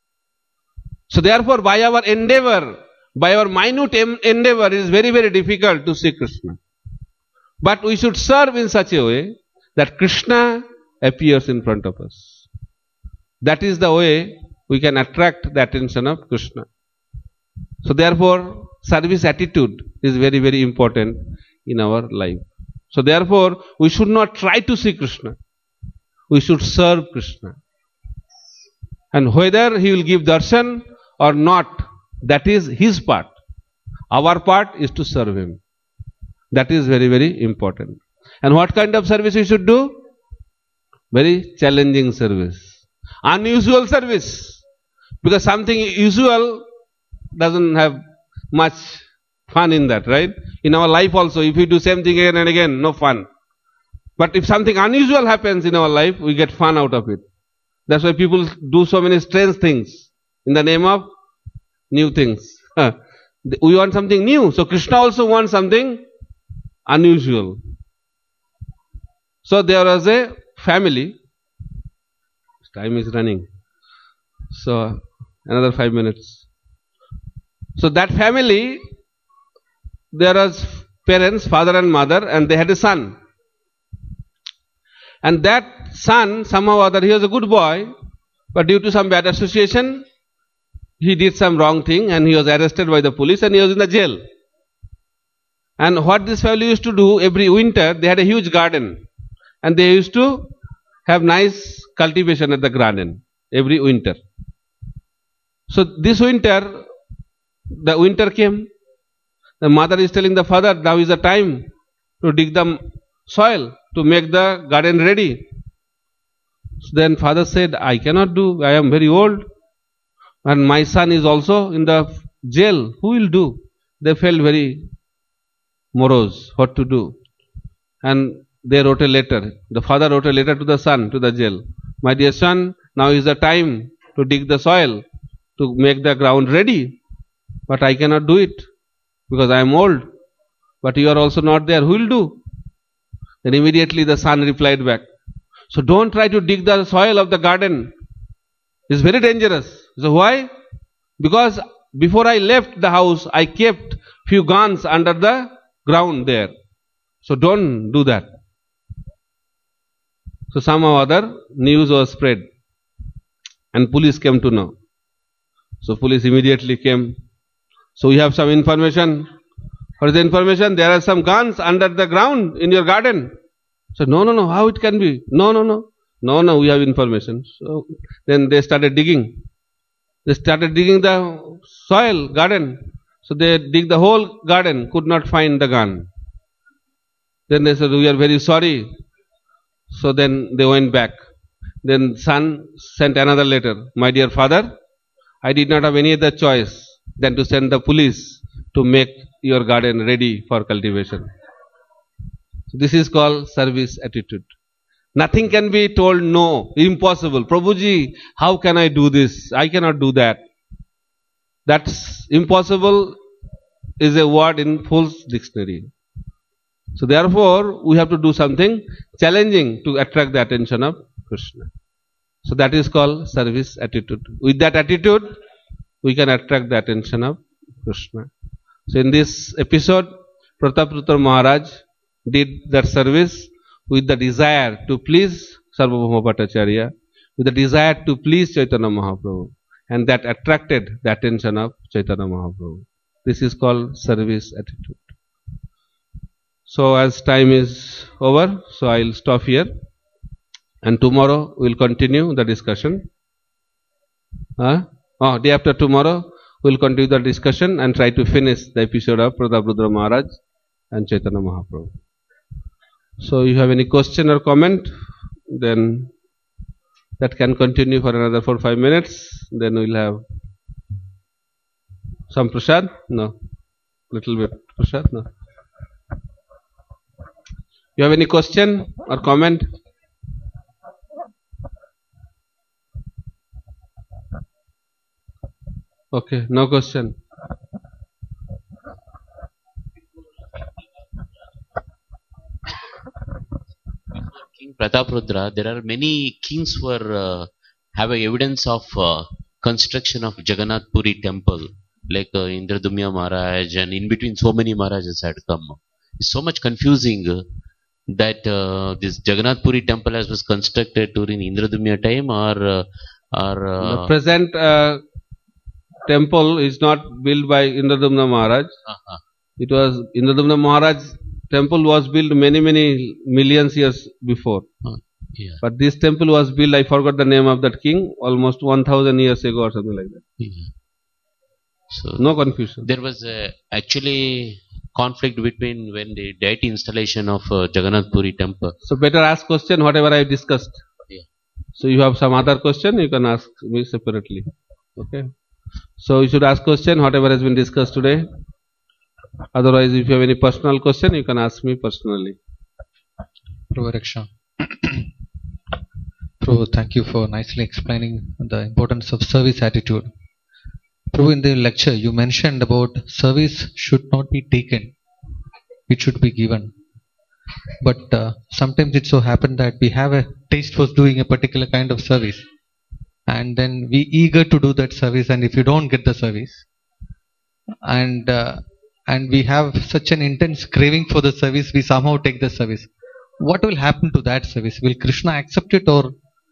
So therefore, by our endeavor, by our minute endeavor, it is very, very difficult to see Krishna. But we should serve in such a way that Krishna appears in front of us. That is the way we can attract the attention of Krishna. So therefore, service attitude is very, very important in our life. So therefore, we should not try to see Krishna. We should serve Krishna. And whether he will give darshan or not, that is his part. Our part is to serve him. That is very, very important. And what kind of service we should do? Very challenging service. Unusual service. Because something usual doesn't have much fun in that, right? In our life also, if we do same thing again and again, no fun. But if something unusual happens in our life, we get fun out of it. That's why people do so many strange things in the name of new things. We want something new. So Krishna also wants something unusual. So there was a family. Time is running. So another five minutes. So that family, there was parents, father and mother, and they had a son. And that son, somehow or other, he was a good boy, but due to some bad association, he did some wrong thing and he was arrested by the police and he was in the jail. And what this family used to do, every winter, they had a huge garden. And they used to have nice cultivation at the garden every winter. So this winter, the winter came. The mother is telling the father, now is the time to dig the soil, to make the garden ready. So then father said, I cannot do, I am very old. And my son is also in the jail. Who will do? They felt very morose, what to do. And they wrote a letter. The father wrote a letter to the son, to the jail. My dear son, now is the time to dig the soil, to make the ground ready. But I cannot do it because I am old. But you are also not there. Who will do? Then immediately the son replied back. So don't try to dig the soil of the garden. It's very dangerous. So why? Because before I left the house, I kept few guns under the ground there. So don't do that. So somehow or other news was spread and police came to know. So police immediately came. So we have some information. What is the information? There are some guns under the ground in your garden. So no, no, no, how it can be? No, no, no. No, no, we have information. So then they started digging. They started digging the soil, garden. So they dig the whole garden, could not find the gun. Then they said, we are very sorry. So then they went back. Then son sent another letter. My dear father, I did not have any other choice than to send the police to make your garden ready for cultivation. So this is called service attitude. Nothing can be told no, impossible. Prabhuji, how can I do this? I cannot do that. That's impossible is a word in Fool's dictionary. So therefore, we have to do something challenging to attract the attention of Krishna. So that is called service attitude. With that attitude, we can attract the attention of Krishna. So in this episode, Prataprarutra Maharaj did that service with the desire to please Sarvabhauma Bhattacharya, with the desire to please Chaitanya Mahaprabhu, and that attracted the attention of Chaitanya Mahaprabhu. This is called service attitude. So as time is over, so I will stop here, and tomorrow we will continue the discussion. Huh? Oh, day after tomorrow we will continue the discussion and try to finish the episode of Prataprarutra Maharaj and Chaitanya Mahaprabhu. So you have any question or comment, then that can continue for another four or five minutes. Then we will have some prasad? No. Little bit prasad? No. You have any question or comment? Okay, no question. King Prataprudra, there are many kings who are, uh, have a evidence of uh, construction of Jagannath Puri temple, like uh, Indradumya Maharaj, and in between so many Maharajas had come. It's so much confusing uh, that uh, this Jagannath Puri temple as was constructed during Indradumya time, or uh, or uh, the present uh, temple is not built by Indradumna Maharaj. Uh-huh. It was Indradumna Maharaj temple was built many many millions years before. Uh, yeah. But this temple was built, I forgot the name of that king, almost one thousand years ago or something like that. Yeah. So no confusion. There was uh, actually conflict between when the deity installation of uh, Jagannath Puri temple. So better ask question whatever I discussed. Yeah. So you have some other question, you can ask me separately. Okay. So you should ask question whatever has been discussed today. Otherwise, if you have any personal question, you can ask me personally. Prabhu Raksha. Prabhu, thank you for nicely explaining the importance of service attitude. Prabhu, in the lecture you mentioned about service should not be taken, it should be given. But uh, sometimes it so happens that we have a taste for doing a particular kind of service, and then we eager to do that service, and if you don't get the service, and uh, and we have such an intense craving for the service, we somehow take the service. What will happen to that service? Will Krishna accept it, or?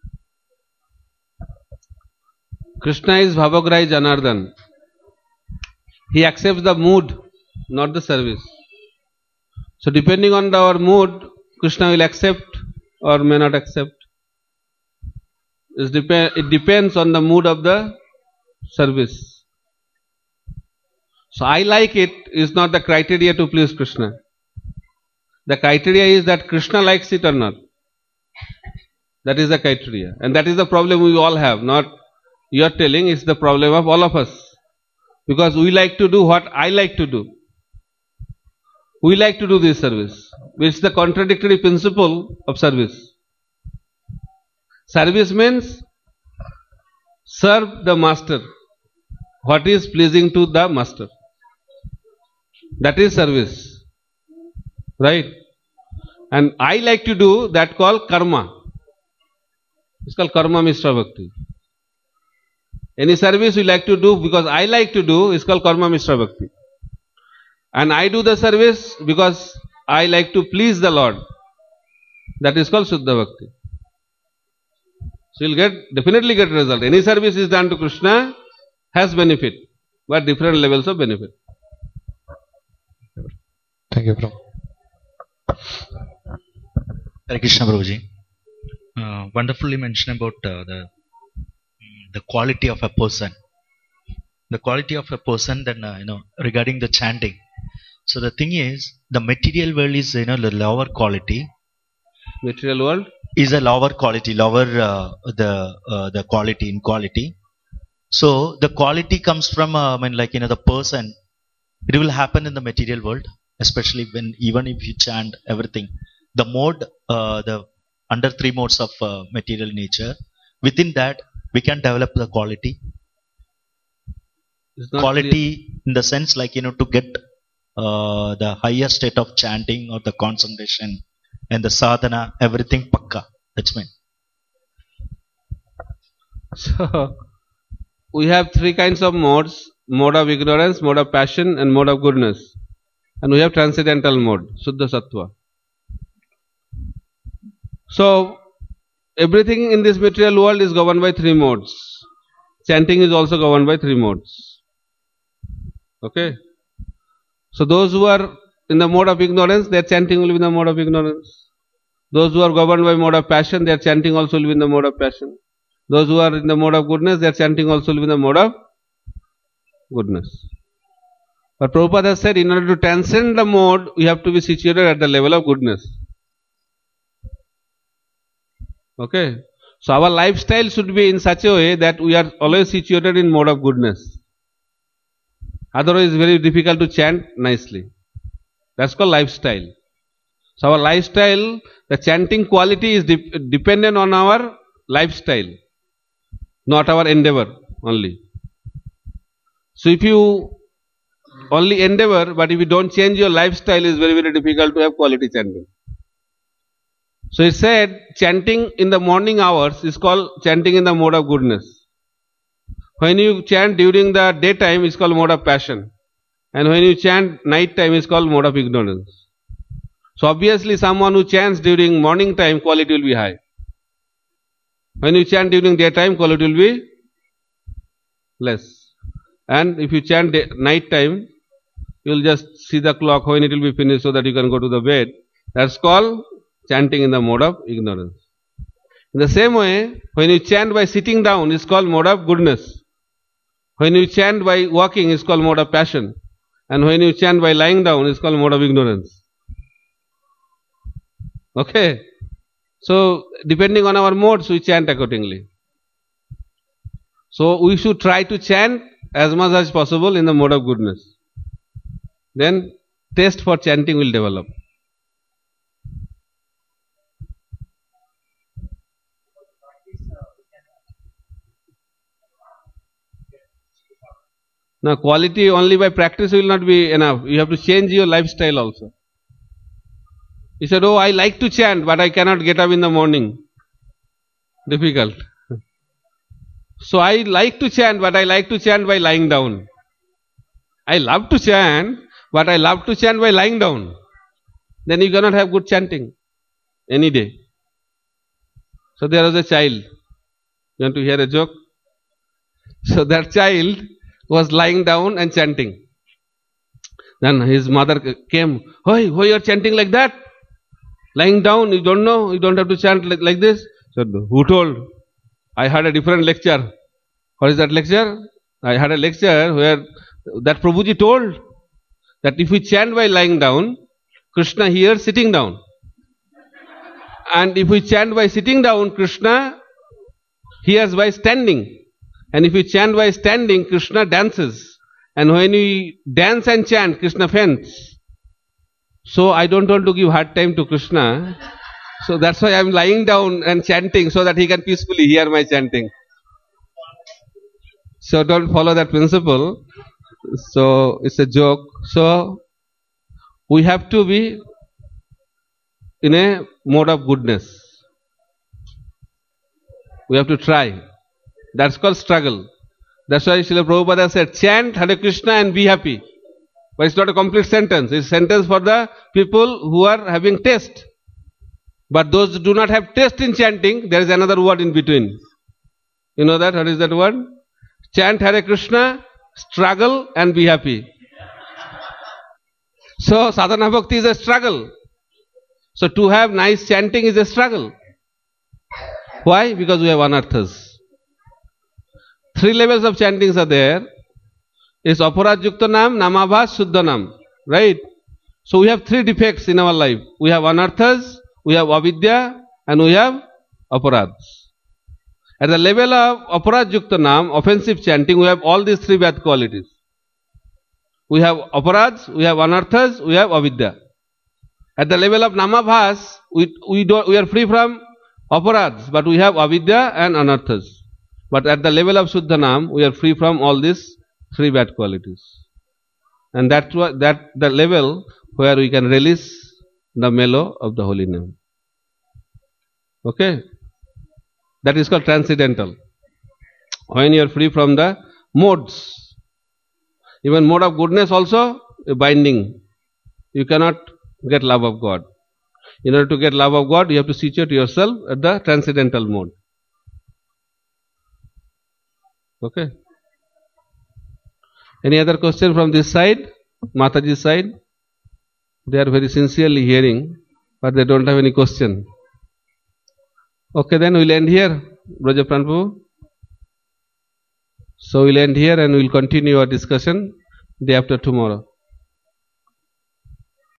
Krishna is Bhavagrai Janardhan. He accepts the mood, not the service. So depending on our mood, Krishna will accept or may not accept. It, dep- it depends on the mood of the service. So I like it is not the criteria to please Krishna. The criteria is that Krishna likes it or not. That is the criteria. And that is the problem we all have. Not you are telling, it's the problem of all of us. Because we like to do what I like to do. We like to do this service, which is the contradictory principle of service. Service means serve the master. What is pleasing to the master? That is service. Right? And I like to do that called karma. It's called karma mishra bhakti. Any service we like to do because I like to do is called karma mishra bhakti. And I do the service because I like to please the Lord. That is called Shuddha Bhakti. So you'll get, definitely get result. Any service is done to Krishna has benefit, but different levels of benefit. Thank you, Prabhu. Hare Krishna, Prabhuji. Uh, wonderfully mentioned about uh, the the quality of a person. The quality of a person, then uh, you know, regarding the chanting. So the thing is, the material world is, you know, the lower quality. Material world is a lower quality, lower uh, the uh, the quality in quality. So the quality comes from, uh, I mean, like, you know, the person. It will happen in the material world, especially when, even if you chant everything, the mode, uh, the under three modes of uh, material nature. Within that, we can develop the quality. Quality clear. In the sense, like, you know, to get uh, the higher state of chanting or the concentration and the sadhana, everything pakka. That's mean. So, we have three kinds of modes: mode of ignorance, mode of passion, and mode of goodness. And we have transcendental mode, Shuddha Sattva. So, everything in this material world is governed by three modes. Chanting is also governed by three modes. Okay? So, those who are in the mode of ignorance, their chanting will be in the mode of ignorance. Those who are governed by mode of passion, their chanting also will be in the mode of passion. Those who are in the mode of goodness, their chanting also will be in the mode of goodness. But Prabhupada has said, in order to transcend the mode, we have to be situated at the level of goodness. Okay? So our lifestyle should be in such a way that we are always situated in mode of goodness. Otherwise, it's very difficult to chant nicely. That's called lifestyle. So our lifestyle, the chanting quality is de- dependent on our lifestyle, not our endeavor only. So if you only endeavor, but if you don't change your lifestyle, it's very, very difficult to have quality chanting. So it said, chanting in the morning hours is called chanting in the mode of goodness. When you chant during the daytime, it's called mode of passion. And when you chant night time, it's called mode of ignorance. So obviously someone who chants during morning time, quality will be high. When you chant during daytime, quality will be less. And if you chant day, night time, you will just see the clock when it will be finished so that you can go to the bed. That's called chanting in the mode of ignorance. In the same way, when you chant by sitting down, it's called mode of goodness. When you chant by walking, it's called mode of passion. And when you chant by lying down, it's called mode of ignorance. Okay? So, depending on our modes, we chant accordingly. So, we should try to chant as much as possible in the mode of goodness. Then, taste for chanting will develop. Now quality only by practice will not be enough. You have to change your lifestyle also. He said, oh, I like to chant, but I cannot get up in the morning. Difficult. So I like to chant, but I like to chant by lying down. I love to chant, but I love to chant by lying down. Then you cannot have good chanting any day. So there was a child. You want to hear a joke? So that child was lying down and chanting. Then his mother came, "Hey, why you are chanting like that? Lying down, you don't know, you don't have to chant like, like this." So, who told? I had a different lecture. What is that lecture? I had a lecture where that Prabhuji told that if we chant by lying down, Krishna hears sitting down. And if we chant by sitting down, Krishna hears by standing. And if we chant by standing, Krishna dances. And when we dance and chant, Krishna faints. So I don't want to give hard time to Krishna. So that's why I am lying down and chanting so that he can peacefully hear my chanting. So don't follow that principle. So it's a joke. So we have to be in a mode of goodness. We have to try. That's called struggle. That's why Srila Prabhupada said, chant Hare Krishna and be happy. But it's not a complete sentence. It's a sentence for the people who are having taste. But those who do not have taste in chanting, there is another word in between. You know that? What is that word? Chant Hare Krishna, struggle and be happy. So sadhana bhakti is a struggle. So to have nice chanting is a struggle. Why? Because we have anarthas. Three levels of chantings are there. It's aparad yukta nam, namabhas, shuddha nam. Right? So we have three defects in our life. We have anarthas, we have avidya, and we have aparads. At the level of aparad yukta nam, offensive chanting, we have all these three bad qualities. We have aparads, we have anarthas, we have avidya. At the level of namabhas, we, we, do, we are free from aparads, but we have avidya and anarthas. But at the level of Shuddhanam, we are free from all these three bad qualities. And that's what, that the level where we can release the mellow of the holy name. Okay? That is called transcendental. When you are free from the modes. Even mode of goodness also, a binding. You cannot get love of God. In order to get love of God, you have to situate yourself at the transcendental mode. Okay. Any other question from this side? Mataji's side? They are very sincerely hearing, but they don't have any question. Okay, then we'll end here, Braja Prabhu. So we'll end here and we'll continue our discussion day after tomorrow.